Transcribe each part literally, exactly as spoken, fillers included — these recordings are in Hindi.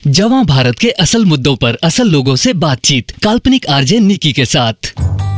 जवां भारत के असल मुद्दों पर असल लोगों से बातचीत, काल्पनिक आरजे निकी के साथ।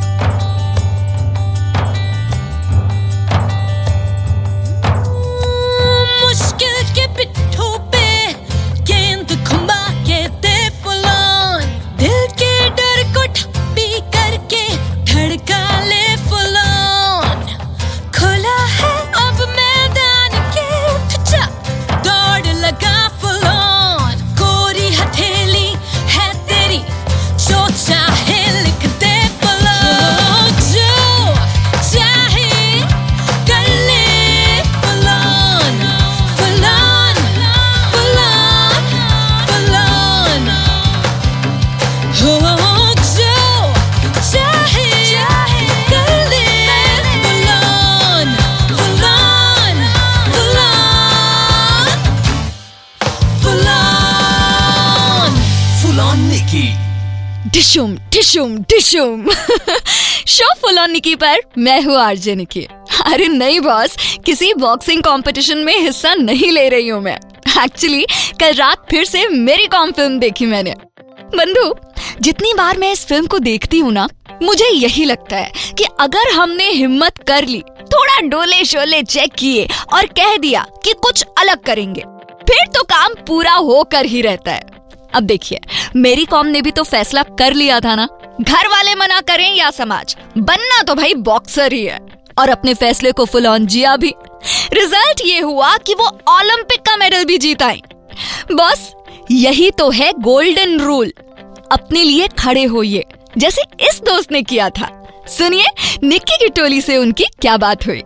मुश्किल के पिट्ठों पे गेंद घुमा के दे फुलान, दिल के डर को ठप्पी करके धड़का ले फुलान। खुला है अब मैदान के, उठ जा दौड़ लगा फुलान। कोरी हथेली है तेरी, जो चाहे लिख दे फुलान, जो चाहे कर ले फुलान। फुलान फुलान फुलान, हो जो चाहे कर ले full on. Full on full on full on full on Nikki. डिशुम डिशुम डिशुम शो फुल ऑन निकी पर मैं हूँ आरजे निकी। अरे नहीं बॉस, किसी बॉक्सिंग कंपटीशन में हिस्सा नहीं ले रही हूँ मैं। एक्चुअली कल रात फिर से मेरी कॉम फिल्म देखी मैंने। बंधु, जितनी बार मैं इस फिल्म को देखती हूँ ना, मुझे यही लगता है कि अगर हमने हिम्मत कर ली, थोड़ा डोले शोले चेक किए और कह दिया कि कुछ अलग करेंगे, फिर तो काम पूरा होकर ही रहता है। अब देखिए, मेरी कॉम ने भी तो फैसला कर लिया था ना, घर वाले मना करें या समाज, बनना तो भाई बॉक्सर ही है, और अपने फैसले को फुल ऑन जिया भी। रिजल्ट ये हुआ कि वो ओलंपिक का मेडल भी जीत आई। बॉस, यही तो है गोल्डन रूल, अपने लिए खड़े होइए, जैसे इस दोस्त ने किया था। सुनिए निक्की की टोली से उनकी क्या बात हुई।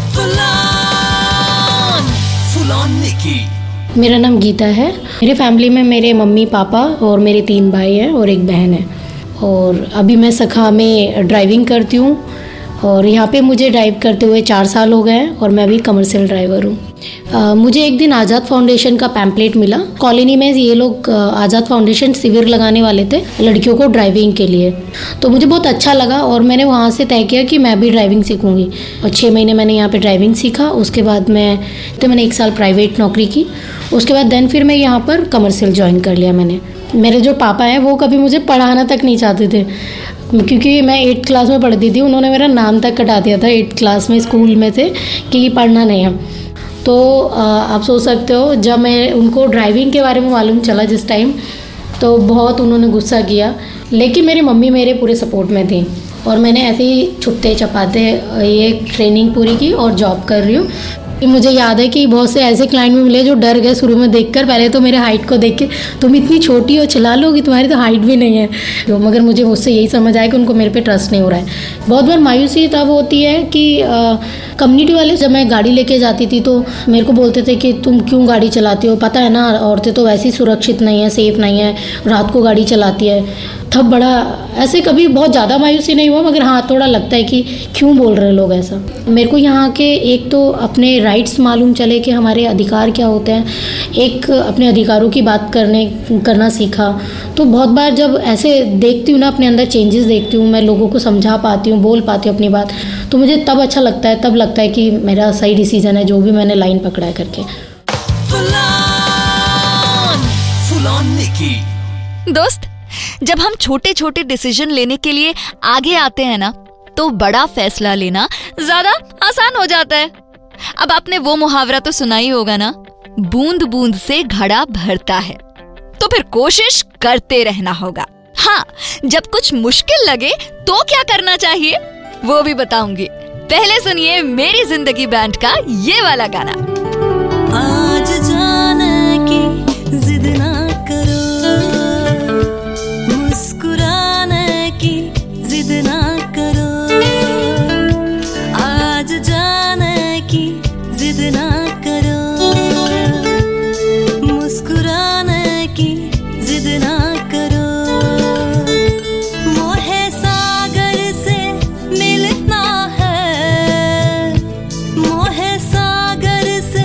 Full on Nikki. मेरा नाम गीता है। मेरे फैमिली में मेरे मम्मी पापा और मेरे तीन भाई हैं और एक बहन है। और अभी मैं सखा में ड्राइविंग करती हूँ और यहाँ पे मुझे ड्राइव करते हुए चार साल हो गए हैं और मैं अभी कमर्शियल ड्राइवर हूँ। मुझे एक दिन आज़ाद फाउंडेशन का पैम्पलेट मिला। कॉलोनी में ये लोग आज़ाद फाउंडेशन शिविर लगाने वाले थे लड़कियों को ड्राइविंग के लिए, तो मुझे बहुत अच्छा लगा और मैंने वहाँ से तय किया कि मैं भी ड्राइविंग सीखूँगी। और छः महीने मैंने यहाँ पे ड्राइविंग सीखा। उसके बाद मैं तो मैंने एक साल प्राइवेट नौकरी की। उसके बाद देन फिर मैं यहाँ पर कमर्शियल ज्वाइन कर लिया मैंने। मेरे जो पापा हैं वो कभी मुझे पढ़ाना तक नहीं चाहते थे, क्योंकि मैं एट्थ क्लास में पढ़ती थी। उन्होंने मेरा नाम तक कटा दिया था एट्थ क्लास में, स्कूल में थे कि पढ़ना नहीं है। तो आप सोच सकते हो, जब मैं उनको ड्राइविंग के बारे में मालूम चला जिस टाइम, तो बहुत उन्होंने गुस्सा किया। लेकिन मेरी मम्मी मेरे पूरे सपोर्ट में थी और मैंने ऐसे ही छुपते छपाते ये ट्रेनिंग पूरी की और जॉब कर रही हूँ। मुझे याद है कि बहुत से ऐसे क्लाइंट भी मिले जो डर गए शुरू में देखकर। पहले तो मेरे हाइट को देख के, तुम इतनी छोटी हो, चला लोगी, तुम्हारी तो हाइट भी नहीं है। तो मगर मुझे उससे यही समझ आया कि उनको मेरे पे ट्रस्ट नहीं हो रहा है। बहुत बार मायूसी तब होती है कि कम्युनिटी वाले, जब मैं गाड़ी लेके जाती थी तो मेरे को बोलते थे कि तुम क्यों गाड़ी चलाती हो, पता है ना औरतें तो वैसे ही सुरक्षित नहीं है, सेफ नहीं है, रात को गाड़ी चलाती है। तब बड़ा ऐसे कभी बहुत ज़्यादा मायूसी नहीं हुआ, मगर हाँ थोड़ा लगता है कि क्यों बोल रहे लोग ऐसा। मेरे को यहाँ के एक तो अपने राइट्स मालूम चले कि हमारे अधिकार क्या होते हैं, एक अपने अधिकारों की बात करने करना सीखा। तो बहुत बार जब ऐसे देखती हूँ ना, अपने अंदर चेंजेस देखती हूँ, मैं लोगों को समझा पाती हूँ, बोल पाती हूँ अपनी बात, तो मुझे तब अच्छा लगता है, तब लगता है कि मेरा सही डिसीजन है जो भी मैंने लाइन पकड़ा है करके। Full on Nikki. दोस्त, जब हम छोटे छोटे डिसीजन लेने के लिए आगे आते हैं ना, तो बड़ा फैसला लेना ज्यादा आसान हो जाता है। अब आपने वो मुहावरा तो सुना ही होगा ना, बूंद बूंद से घड़ा भरता है। तो फिर कोशिश करते रहना होगा। हाँ, जब कुछ मुश्किल लगे तो क्या करना चाहिए वो भी बताऊंगी। पहले सुनिए मेरी जिंदगी बैंड का ये वाला गाना। आज जाने की जिद ना करो, मुस्कुराने की जिद ना करो, आज जाने की जिद ना करो, मुस्कुराने की जिद ना करो, मोहे सागर से मिलना है, मोहे सागर से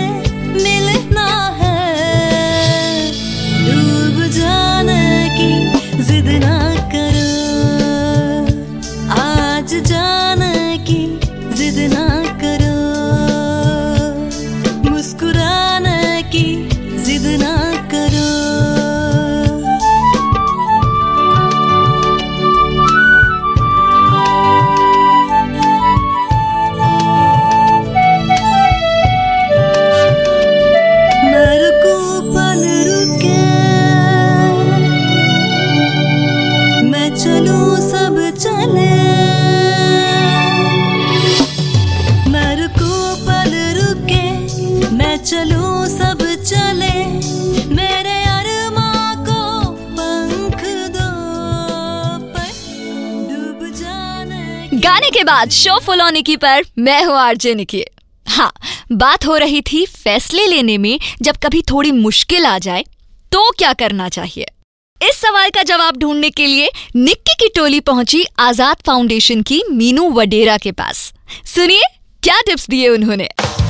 बाद शो फुल ऑन निकी पर मैं हूँ आरजे निकी। हाँ, बात हो रही थी फैसले लेने में जब कभी थोड़ी मुश्किल आ जाए तो क्या करना चाहिए। इस सवाल का जवाब ढूंढने के लिए निक्की की टोली पहुंची आजाद फाउंडेशन की मीनू वडेरा के पास। सुनिए क्या टिप्स दिए उन्होंने।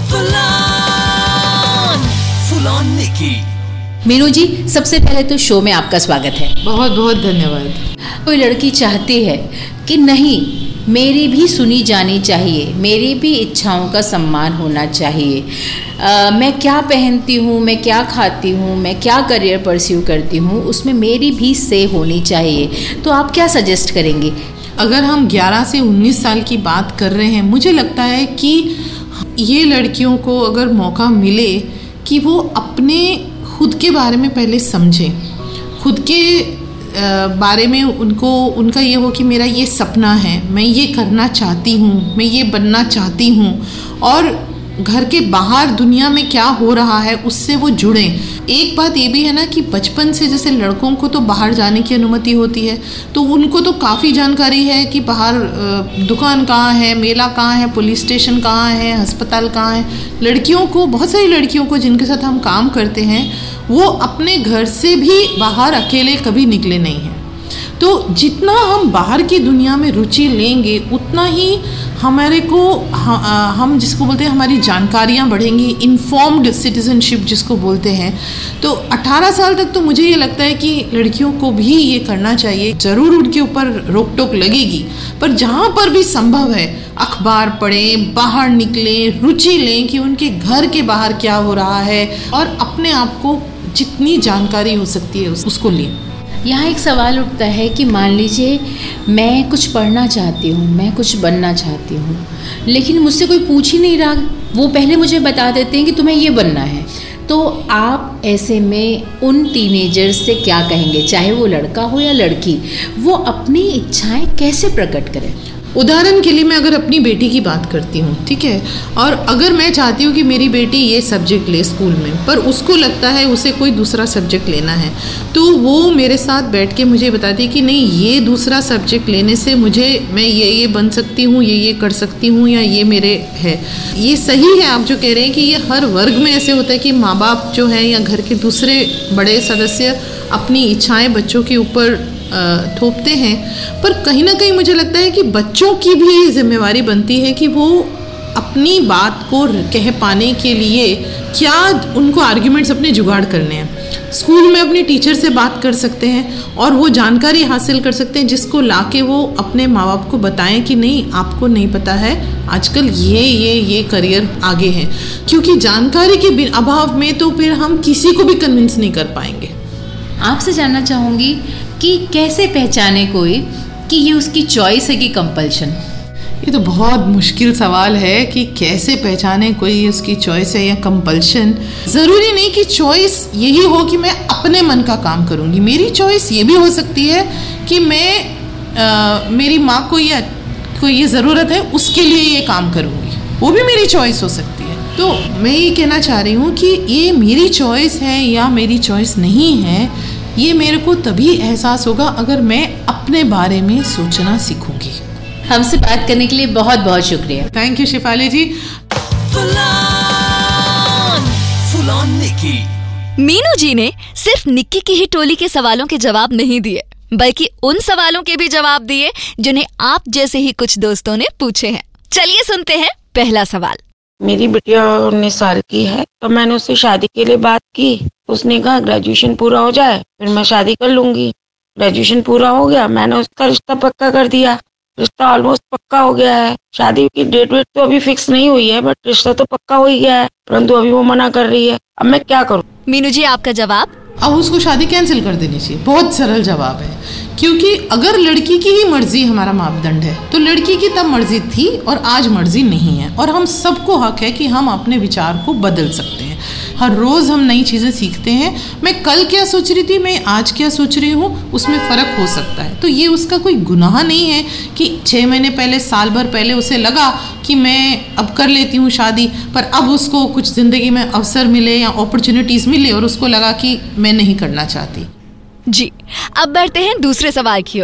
Full on Nikki. Meenu ji, सबसे पहले तो शो में आपका स्वागत है। बहुत बहुत धन्यवाद। कोई लड़की चाहती है कि नहीं, मेरी भी सुनी जानी चाहिए, मेरी भी इच्छाओं का सम्मान होना चाहिए, आ, मैं क्या पहनती हूँ, मैं क्या खाती हूँ, मैं क्या करियर परस्यू करती हूँ, उसमें मेरी भी से होनी चाहिए, तो आप क्या सजेस्ट करेंगे? अगर हम ग्यारह से उन्नीस साल की बात कर रहे हैं, मुझे लगता है कि ये लड़कियों को अगर मौका मिले कि वो अपने खुद के बारे में पहले समझें, खुद के बारे में उनको उनका ये हो कि मेरा ये सपना है, मैं ये करना चाहती हूँ, मैं ये बनना चाहती हूँ, और घर के बाहर दुनिया में क्या हो रहा है उससे वो जुड़ें। एक बात ये भी है ना कि बचपन से जैसे लड़कों को तो बाहर जाने की अनुमति होती है, तो उनको तो काफ़ी जानकारी है कि बाहर दुकान कहाँ है, मेला कहाँ है, पुलिस स्टेशन कहाँ है, अस्पताल कहाँ है। लड़कियों को, बहुत सारी लड़कियों को जिनके साथ हम काम करते हैं, वो अपने घर से भी बाहर अकेले कभी निकले नहीं हैं। तो जितना हम बाहर की दुनिया में रुचि लेंगे उतना ही हमारे को हम जिसको बोलते हैं हमारी जानकारियाँ बढ़ेंगी, इन्फॉर्म्ड सिटीजनशिप जिसको बोलते हैं। तो अठारह साल तक तो मुझे ये लगता है कि लड़कियों को भी ये करना चाहिए। ज़रूर उनके ऊपर रोक टोक लगेगी, पर जहाँ पर भी संभव है अखबार पढ़ें, बाहर निकलें, रुचि लें कि उनके घर के बाहर क्या हो रहा है, और अपने आप को जितनी जानकारी हो सकती है उसको लें। यहाँ एक सवाल उठता है कि मान लीजिए मैं कुछ पढ़ना चाहती हूँ, मैं कुछ बनना चाहती हूँ, लेकिन मुझसे कोई पूछ ही नहीं रहा, वो पहले मुझे बता देते हैं कि तुम्हें ये बनना है। तो आप ऐसे में उन टीनेजर से क्या कहेंगे, चाहे वो लड़का हो या लड़की, वो अपनी इच्छाएं कैसे प्रकट करें? उदाहरण के लिए मैं अगर अपनी बेटी की बात करती हूँ, ठीक है, और अगर मैं चाहती हूँ कि मेरी बेटी ये सब्जेक्ट ले स्कूल में, पर उसको लगता है उसे कोई दूसरा सब्जेक्ट लेना है, तो वो मेरे साथ बैठ के मुझे बताती है कि नहीं, ये दूसरा सब्जेक्ट लेने से मुझे मैं ये ये बन सकती हूँ, ये ये कर सकती हूँ, या ये मेरे है। ये सही है आप जो कह रहे हैं कि ये हर वर्ग में ऐसे होता है कि माँ बाप जो है या घर के दूसरे बड़े सदस्य अपनी इच्छाएँ बच्चों के ऊपर थोपते हैं, पर कहीं ना कहीं मुझे लगता है कि बच्चों की भी जिम्मेवारी बनती है कि वो अपनी बात को कह पाने के लिए क्या उनको आर्ग्यूमेंट्स अपने जुगाड़ करने हैं। स्कूल में अपने टीचर से बात कर सकते हैं और वो जानकारी हासिल कर सकते हैं जिसको लाके वो अपने माँ बाप को बताएं कि नहीं, आपको नहीं पता है आजकल ये ये ये करियर आगे है, क्योंकि जानकारी के अभाव में तो फिर हम किसी को भी कन्विंस नहीं कर पाएंगे। आपसे जानना चाहूँगी कि कैसे पहचाने कोई कि ये उसकी चॉइस है कि कंपल्शन? ये तो बहुत मुश्किल सवाल है कि कैसे पहचाने कोई ये उसकी चॉइस है या कंपल्शन। ज़रूरी नहीं कि चॉइस यही हो कि मैं अपने मन का काम करूँगी। मेरी चॉइस ये भी हो सकती है कि मैं आ, मेरी माँ को ये को ये ज़रूरत है उसके लिए ये काम करूँगी, वो भी मेरी चॉइस हो सकती है। तो मैं ये कहना चाह रही हूँ कि ये मेरी चॉइस है या मेरी चॉइस नहीं है, ये मेरे को तभी एहसास होगा अगर मैं अपने बारे में सोचना सीखूंगी। हमसे बात करने के लिए बहुत बहुत शुक्रिया। Thank you Shifali ji. Full on Nikki. Meenu ji ने सिर्फ निक्की की ही टोली के सवालों के जवाब नहीं दिए, बल्कि उन सवालों के भी जवाब दिए जिन्हें आप जैसे ही कुछ दोस्तों ने पूछे हैं। चलिए सुनते हैं पहला सवाल। मेरी बिटिया उन्नीस साल की है, तो मैंने उससे शादी के लिए बात की। उसने कहा ग्रेजुएशन पूरा हो जाए फिर मैं शादी कर लूंगी। ग्रेजुएशन पूरा हो गया, मैंने उसका रिश्ता पक्का कर दिया। रिश्ता ऑलमोस्ट पक्का हो गया है। शादी की डेट वेट तो अभी फिक्स नहीं हुई है, बट रिश्ता तो पक्का हो ही गया है, परंतु अभी वो मना कर रही है। अब मैं क्या करूं? मीनू जी, आपका जवाब? अब उसको शादी कैंसिल कर देनी चाहिए। बहुत सरल जवाब है, क्योंकि अगर लड़की की ही मर्जी हमारा मापदंड है तो लड़की की तब मर्जी थी और आज मर्जी नहीं है, और हम सबको हक है कि हम अपने विचार को बदल सकते हैं। हर रोज़ हम नई चीज़ें सीखते हैं। मैं कल क्या सोच रही थी, मैं आज क्या सोच रही हूँ, उसमें फ़र्क हो सकता है। तो ये उसका कोई गुनाह नहीं है कि छः महीने पहले, साल भर पहले उसे लगा कि मैं अब कर लेती हूँ शादी, पर अब उसको कुछ ज़िंदगी में अवसर मिले या अपॉर्चुनिटीज़ मिले और उसको लगा कि मैं नहीं करना चाहती। जी, अब बढ़ते हैं दूसरे सवाल की ओर।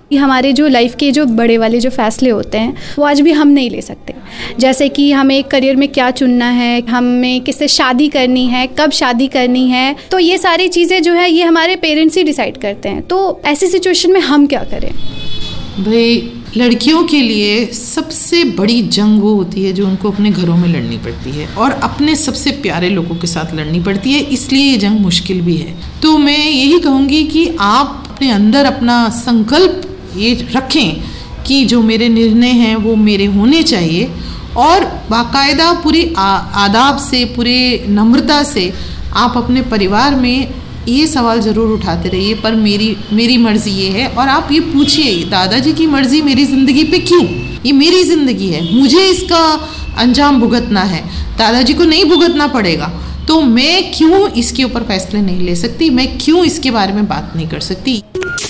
ये हमारे जो लाइफ के जो बड़े वाले जो फैसले होते हैं वो आज भी हम नहीं ले सकते। जैसे कि हमें करियर में क्या चुनना है, हमें किससे शादी करनी है, कब शादी करनी है, तो ये सारी चीज़ें जो है ये हमारे पेरेंट्स ही डिसाइड करते हैं। तो ऐसी सिचुएशन में हम क्या करें? भाई, लड़कियों के लिए सबसे बड़ी जंग वो होती है जो उनको अपने घरों में लड़नी पड़ती है और अपने सबसे प्यारे लोगों के साथ लड़नी पड़ती है, इसलिए ये जंग मुश्किल भी है। तो मैं यही कहूँगी कि आप अपने अंदर अपना संकल्प ये रखें कि जो मेरे निर्णय हैं वो मेरे होने चाहिए, और बाकायदा पूरी आदाब से, पूरे नम्रता से आप अपने परिवार में ये सवाल ज़रूर उठाते रहिए, पर मेरी मेरी मर्ज़ी ये है। और आप ये पूछिए, दादाजी की मर्ज़ी मेरी ज़िंदगी पे क्यों? ये मेरी ज़िंदगी है, मुझे इसका अंजाम भुगतना है, दादाजी को नहीं भुगतना पड़ेगा, तो मैं क्यों इसके ऊपर फैसले नहीं ले सकती, मैं क्यों इसके बारे में बात नहीं कर सकती।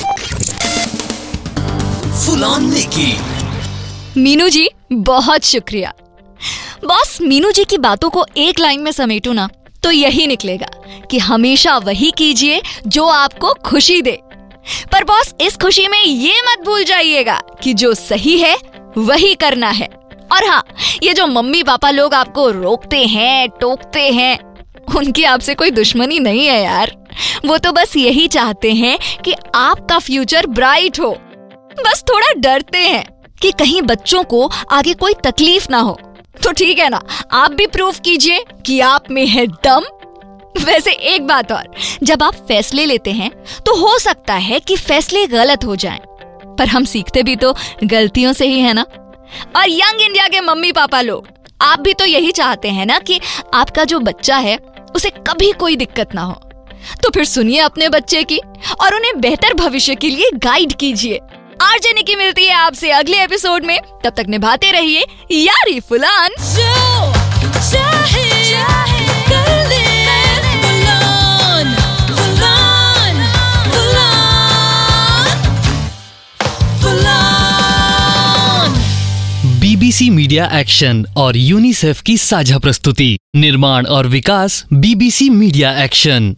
मीनू जी बहुत शुक्रिया। बॉस, मीनू जी की बातों को एक लाइन में समेटू ना तो यही निकलेगा कि हमेशा वही कीजिए जो आपको खुशी दे। पर बॉस, इस खुशी में ये मत भूल जाइएगा कि जो सही है वही करना है। और हाँ, ये जो मम्मी पापा लोग आपको रोकते हैं, टोकते हैं, उनकी आपसे कोई दुश्मनी नहीं है यार। वो तो बस यही चाहते हैं कि आपका फ्यूचर ब्राइट हो। बस थोड़ा डरते हैं कि कहीं बच्चों को आगे कोई तकलीफ ना हो। तो ठीक है ना, आप भी प्रूफ कीजिए कि आप में है दम। वैसे एक बात और, जब आप फैसले लेते हैं तो हो सकता है कि फैसले गलत हो जाएं, पर हम सीखते भी तो गलतियों से ही है ना। और यंग इंडिया के मम्मी पापा लोग, आप भी तो यही चाहते हैं ना कि आपका जो बच्चा है उसे कभी कोई दिक्कत ना हो। तो फिर सुनिए अपने बच्चे की और उन्हें बेहतर भविष्य के लिए गाइड कीजिए। आरजे निकी मिलती है आपसे अगले एपिसोड में। तब तक निभाते रहिए यारी फुलान। बीबीसी मीडिया एक्शन और यूनिसेफ की साझा प्रस्तुति, निर्माण और विकास बीबीसी मीडिया एक्शन।